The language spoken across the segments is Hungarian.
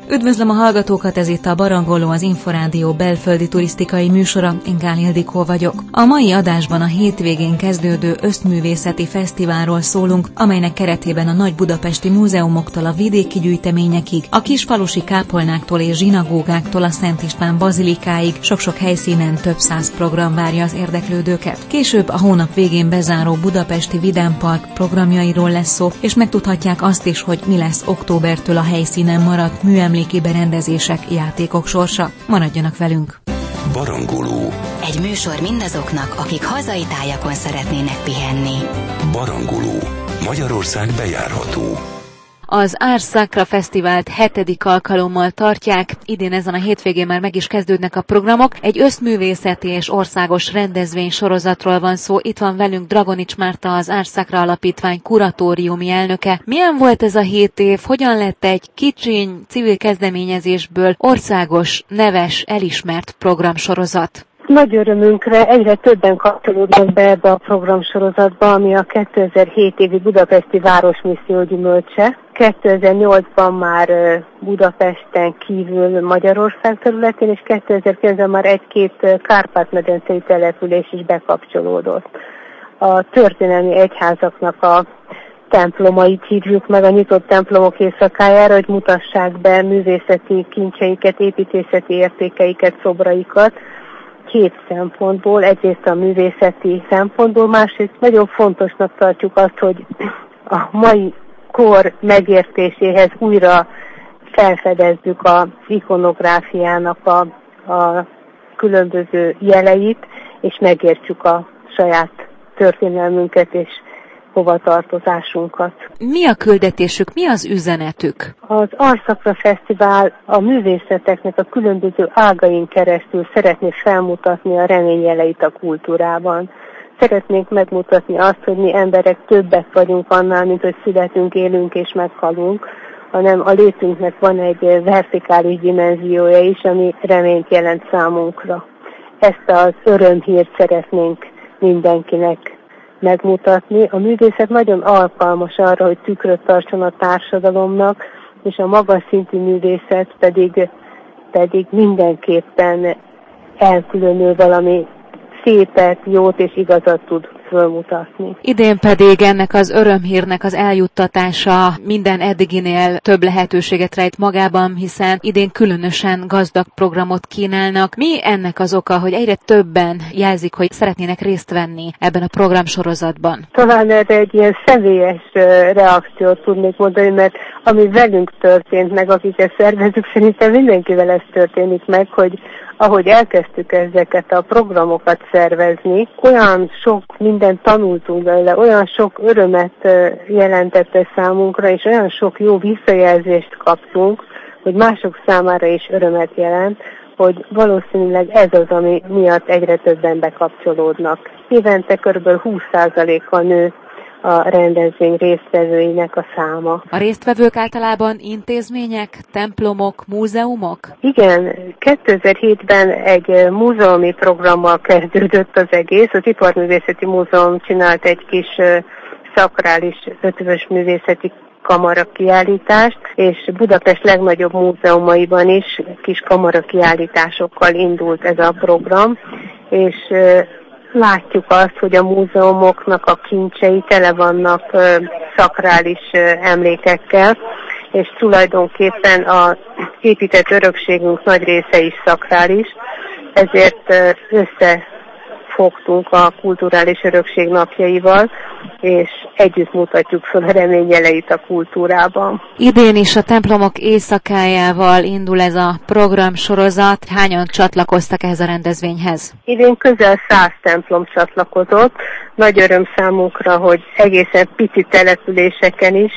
Üdvözlöm a hallgatókat, ez itt a Barangoló, az Inforádió belföldi turisztikai műsora, én Gál Ildikó vagyok. A mai adásban a hétvégén kezdődő Ösztművészeti Fesztiválról szólunk, amelynek keretében a nagy budapesti múzeumoktól a vidéki gyűjteményekig, a kisfalusi kápolnáktól és zsinagógáktól a Szent István bazilikáig sok-sok helyszínen több száz program várja az érdeklődőket. Később a hónap végén bezáró budapesti Vidám Park programjairól lesz szó, és megtudhatják azt is, hogy mi lesz októbertől a helyszínen maradt műemléki berendezések, játékok sorsa. Maradjanak velünk! Barangoló. Egy műsor mindazoknak, akik hazai tájakon szeretnének pihenni. Barangoló. Magyarország bejárható. Az Ars Sacra Fesztivált 7. alkalommal tartják, idén ezen a hétvégén már meg is kezdődnek a programok. Egy összművészeti és országos rendezvény sorozatról van szó. Itt van velünk Dragonics Márta, az Ars Sacra Alapítvány kuratóriumi elnöke. Milyen volt ez a 7 év? Hogyan lett egy kicsiny civil kezdeményezésből országos, neves, elismert programsorozat? Nagy örömünkre egyre többen kapcsolódnak be ebbe a programsorozatba, ami a 2007 évi budapesti városmisszió gyümölcse. 2008-ban már Budapesten kívül Magyarország területén, és 2009-ben már egy-két Kárpát-medencei település is bekapcsolódott. A történelmi egyházaknak a templomait hívjuk meg a nyitott templomok éjszakájára, hogy mutassák be művészeti kincseiket, építészeti értékeiket, szobraikat, két szempontból, egyrészt a művészeti szempontból, másrészt nagyon fontosnak tartjuk azt, hogy a mai kor megértéséhez újra felfedezzük az ikonográfiának a különböző jeleit, és megértsük a saját történelmünket és hovatartozásunkat. Mi a küldetésük, mi az üzenetük? Az Ars Sacra Fesztivál a művészeteknek a különböző ágain keresztül szeretné felmutatni a reményjeleit a kultúrában. Szeretnénk megmutatni azt, hogy mi emberek többek vagyunk annál, mint hogy születünk, élünk és meghalunk, hanem a létünknek van egy vertikális dimenziója is, ami reményt jelent számunkra. Ezt az örömhírt szeretnénk mindenkinek megmutatni. A művészet nagyon alkalmas arra, hogy tükröt tartson a társadalomnak, és a magas szintű művészet pedig mindenképpen elkülönül valami szépet, jót és igazat tud fölmutatni. Idén pedig ennek az örömhírnek az eljuttatása minden eddiginél több lehetőséget rejt magában, hiszen idén különösen gazdag programot kínálnak. Mi ennek az oka, hogy egyre többen jelzik, hogy szeretnének részt venni ebben a programsorozatban? Talán erre egy ilyen személyes reakciót tudnék mondani, mert ami velünk történt meg, akik ezt szervezzük, szerintem mindenkivel ez történik meg, hogy ahogy elkezdtük ezeket a programokat szervezni, olyan sok mindent tanultunk belőle, olyan sok örömet jelentette számunkra, és olyan sok jó visszajelzést kaptunk, hogy mások számára is örömet jelent, hogy valószínűleg ez az, ami miatt egyre többen bekapcsolódnak. Évente kb. 20%-kal nő a rendezvény résztvevőinek a száma. A résztvevők általában intézmények, templomok, múzeumok? Igen, 2007-ben egy múzeumi programmal kezdődött az egész. Az Iparművészeti Múzeum csinált egy kis szakrális ötvös művészeti kamara kiállítást, és Budapest legnagyobb múzeumaiban is kis kamara kiállításokkal indult ez a program, és látjuk azt, hogy a múzeumoknak a kincsei tele vannak szakrális emlékekkel, és tulajdonképpen az épített örökségünk nagy része is szakrális, ezért összefogtunk a kulturális örökség napjaival, és együtt mutatjuk fel a reményjeleit a kultúrában. Idén is a templomok éjszakájával indul ez a programsorozat. Hányan csatlakoztak ehhez a rendezvényhez? Idén közel 100 templom csatlakozott. Nagy öröm számunkra, hogy egészen pici településeken is,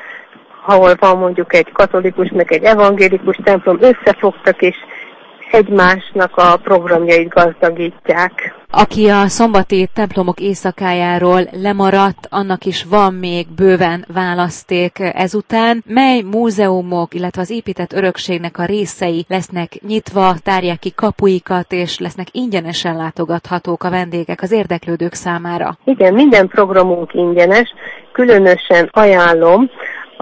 ahol van mondjuk egy katolikus, meg egy evangélikus templom, összefogtak, és egymásnak a programjait gazdagítják. Aki a szombati templomok éjszakájáról lemaradt, annak is van még bőven választék ezután. Mely múzeumok, illetve az épített örökségnek a részei lesznek nyitva, tárják ki kapuikat, és lesznek ingyenesen látogathatók a vendégek az érdeklődők számára? Igen, minden programunk ingyenes. Különösen ajánlom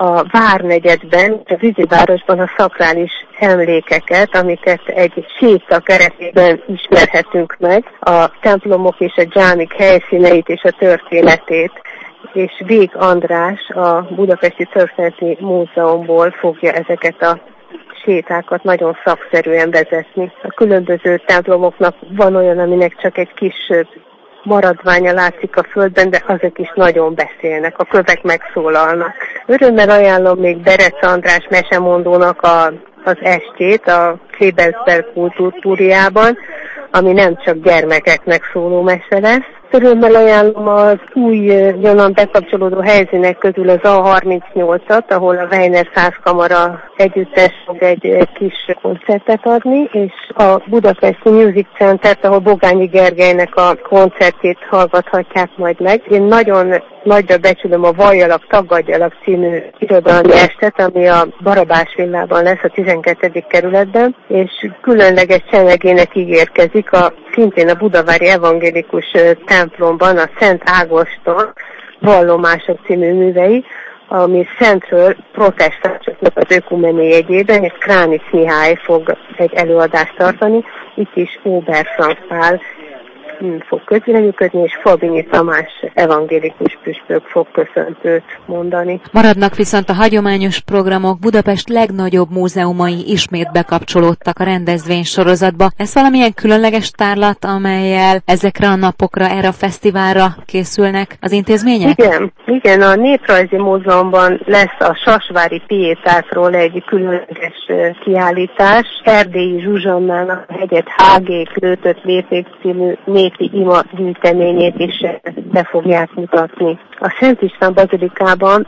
a Várnegyedben, a Vízivárosban a szakrális emlékeket, amiket egy séta keretében ismerhetünk meg, a templomok és a dzsámik helyszíneit és a történetét. És Vég András a Budapesti Történeti Múzeumból fogja ezeket a sétákat nagyon szakszerűen vezetni. A különböző templomoknak van olyan, aminek csak egy kis maradványa látszik a földben, de azok is nagyon beszélnek, a kövek megszólalnak. Örömmel ajánlom még Berec András mesemondónak az estét a Klebersberg Kultúrtúriában, ami nem csak gyermekeknek szóló mese lesz. Örömmel ajánlom az újonnan bekapcsolódó helyszínek közül az A38-at, ahol a Weiner Százkamara együttes fog egy kis koncertet adni, és a Budapesti Music Centert, ahol Bogányi Gergelynek a koncertjét hallgathatják majd meg. Én nagyon nagyra becsülöm a Valljalak, Tagadjalak című irodalmi estet, ami a Barabás villában lesz a 12. kerületben, és különleges csemegének ígérkezik szintén a Budavári Evangélikus templomban a Szent Ágoston Vallomások című művei, ami szentről protestánsoknak az ökumeni jegyében, és Kránic Mihály fog egy előadást tartani. Itt is Oberfrank Pál fog közreműködni, és Fabinyi Tamás evangélikus püspök fog köszöntőt mondani. Maradnak viszont a hagyományos programok, Budapest legnagyobb múzeumai ismét bekapcsolódtak a rendezvény sorozatba. Ez valamilyen különleges tárlat, amellyel ezekre a napokra, erre a fesztiválra készülnek az intézmények? Igen, a Néprajzi Múzeumban lesz a Sasvári Piétátról egy különleges kiállítás. Erdélyi Zsuzsannának a Hegyet Hágék, Lőtött Lépék című népi ima gyűjteményét is be fogják mutatni. A Szent István Bazilikában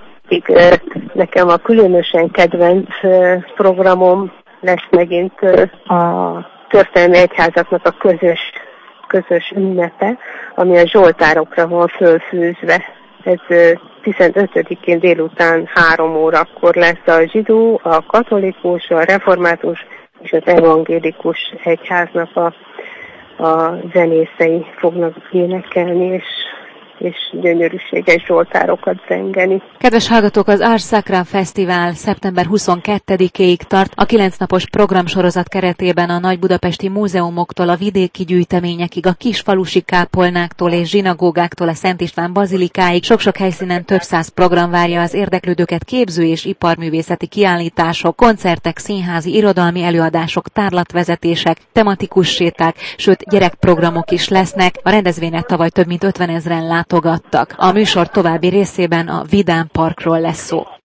nekem a különösen kedvenc programom lesz megint a történelmi egyházaknak a közös ünnepe, ami a zsoltárokra van fölfűzve. Ez 15-én délután 3 órakor lesz a zsidó, a katolikus, a református és az evangélikus egyháznak a zenészei fognak énekelni, és gyönyörűséges zsoltárokat zengeni. Kedves hallgatók, az Ars Sacra Fesztivál szeptember 22-ig tart. A 9 napos programsorozat keretében a nagybudapesti múzeumoktól a vidéki gyűjteményekig, a kisfalusi kápolnáktól és zsinagógáktól a Szent István bazilikáig sok-sok helyszínen több száz program várja az érdeklődőket, képző és iparművészeti kiállítások, koncertek, színházi, irodalmi előadások, tárlatvezetések, tematikus séták, sőt gyerekprogramok is lesznek. A rendezvényre tavaly több mint 50 000-en látogattak. A műsor további részében a Vidám Parkról lesz szó.